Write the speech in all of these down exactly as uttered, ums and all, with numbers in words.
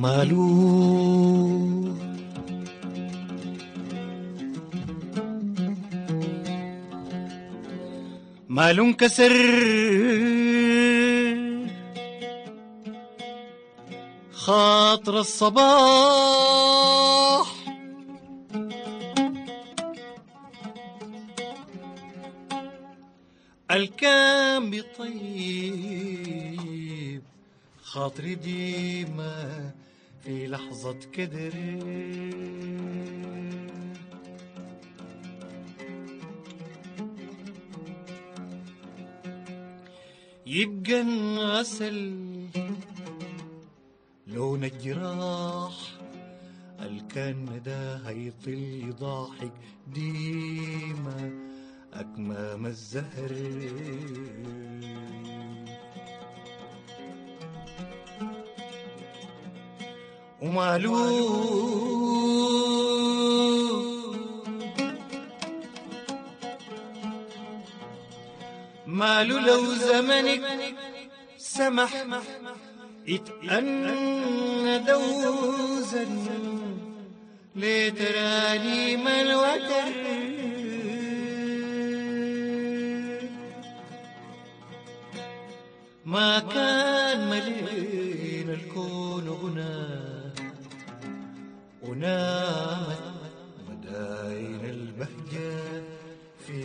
مالو مالو انكسر خاطر الصباح الكام بطيب خاطري ديما في لحظة كدر يبقى انغسل لون الجراح الكان ده هيطل ضاحك ديما أكمام الزهر ومالو مالو لو زمنك سمح اتأنى دوزا لتراني ما الوتر ما كان مليل الكون غنى ونامت مداين البهجة في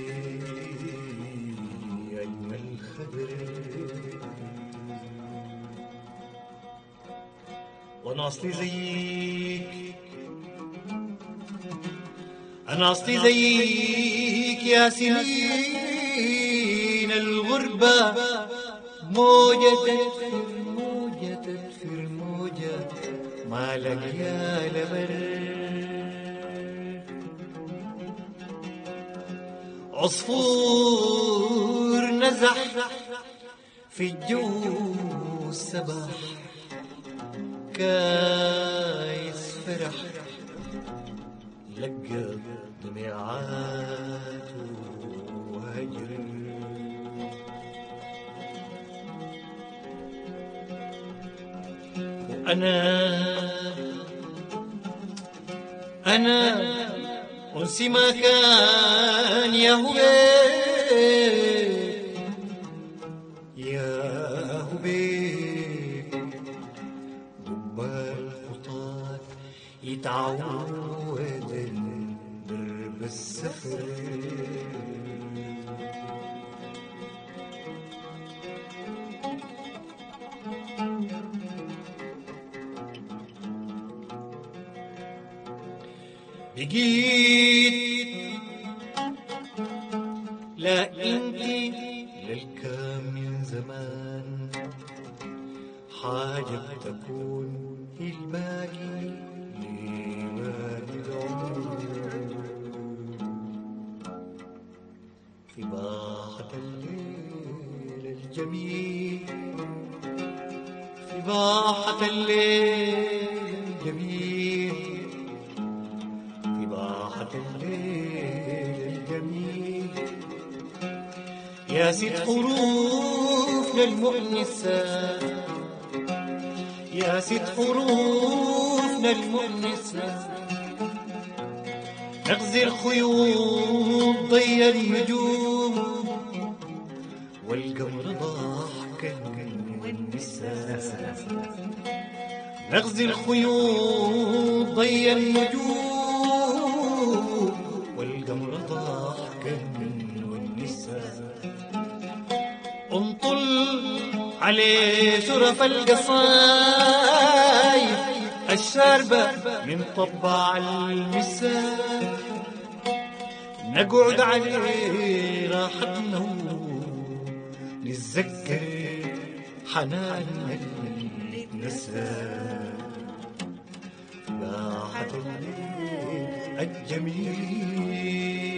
أجمل خبر وانا اصلي زيك انا اصلي زيك يا سنين الغربة موجة تدفر موجة تدفر موجة مالك يا لبر عصفور نزح في الجو السباح كايس فرح لقى ضميعات وهجر وأنا أنا أنسي ما كان يا هبيل يا هبيل جبال الخطاة يتعود درب السفر بقيت لا انتي للكام من زمان حاجة تكون هي الباقي لباقي العمر في باحة الليل الجميل في باحة الليل الجميل الليل الجميل يا ست حروفنا المؤنسة يا ست حروفنا المؤنسة نغزي الخيوط ضي النجوم والقمر ضاحكا والنساء نغزي الخيوط ضي النجوم والقمر ضاحكا والنساء انطل عليه شرف القصايد الشاربة من طبع المساء نقعد عليه راحتنا نتذكر حنان اللي نسى راحة الليل الجميل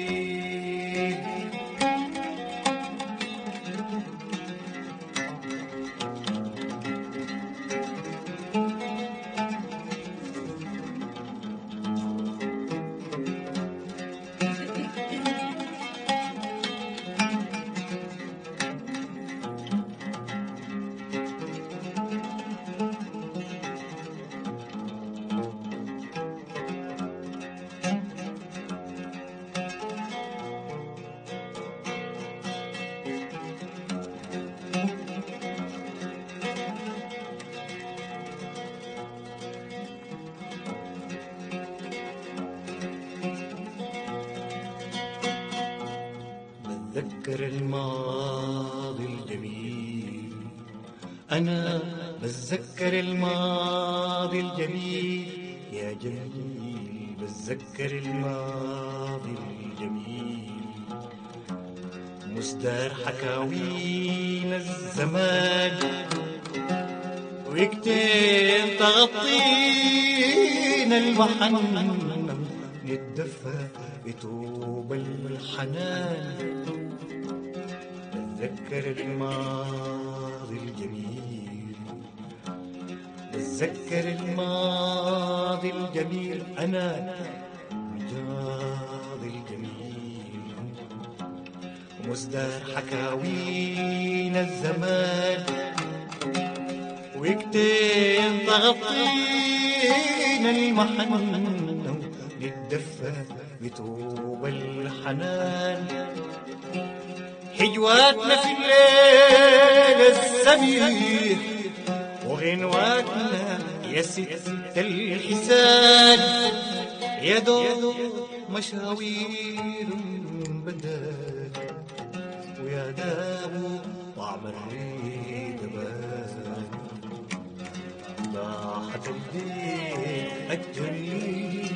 بتذكر الماضي الجميل، أنا بتذكر الماضي الجميل يا جميل، بتذكر الماضي الجميل. مصدر حكاوينا الزمان ويكتب تغطينا المحن، نتدفى بطوب الحنان. بتذكر الماضي الجميل، بتذكر الماضي الجميل، أنا مجاضي الجميل. مصدر حكاوينا الزمان ويكتب تغطينا المحن، نتدفى بطوب الحنان. حجواتنا في الليل السميح وغنواتنا يا ست الحسان، يا دور مشاوير بدات ويا دابو طعم الريد بان. ضاحت البيت الجميل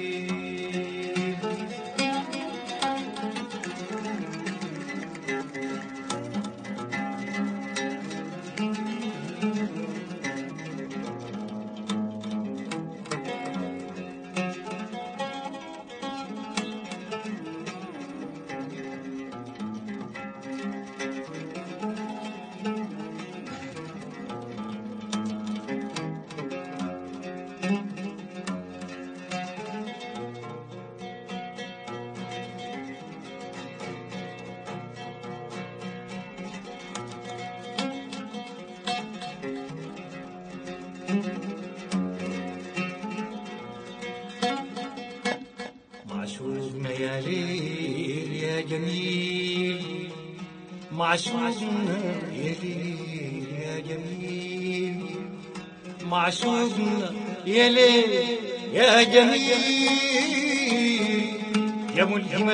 معشوقنا يا ليل يا جميل، معشوقنا يا ليل يا جميل، معشوقنا يا ليل يا جميل، يا ملهم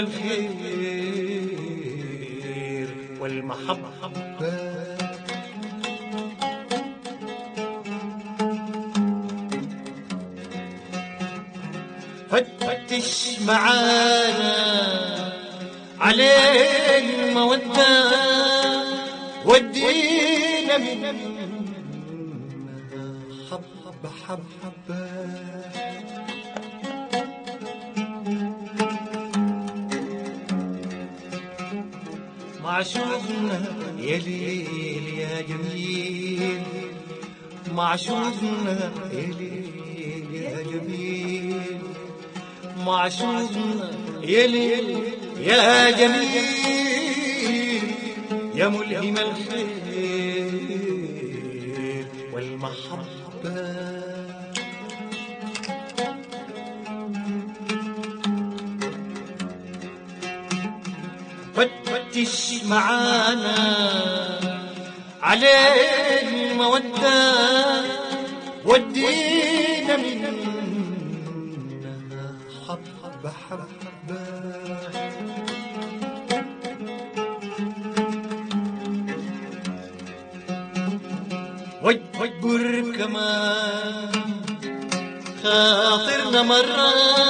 الخير والمحبة. فتش معانا عليه المودة ودينا من حب حب حبة. معشوقنا يا ليل يا جميل، معشوقنا يا ليل يا جميل، معشوقنا يا ليل يا جميل، يا ملهم الخير والمحبة. فتش معانا عليه المودة ودينا من حب حبة. واجبر كمان خاطرنا مرة،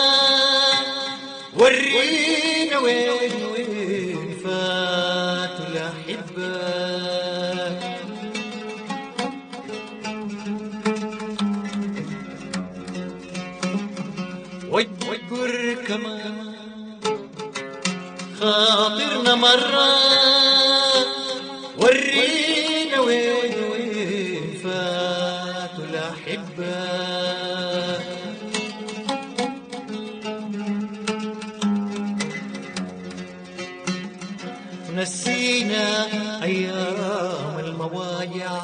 ورينا وين وين فاتوا الأحبة. واجبر كمان خاطرنا مرة، ورينا وين وين فاتوا الأحبة. نسينا أيام المواجع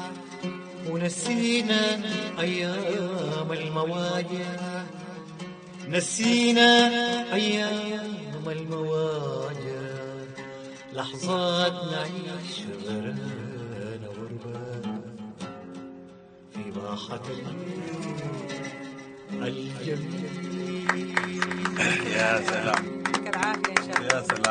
ونسينا أيام المواجع، نسينا أيام المواجع، لحظات نعيش غرقانة غربة في باحة الجميل. يا سلام، يعطيك العافية إن شاء الله. يا سلام.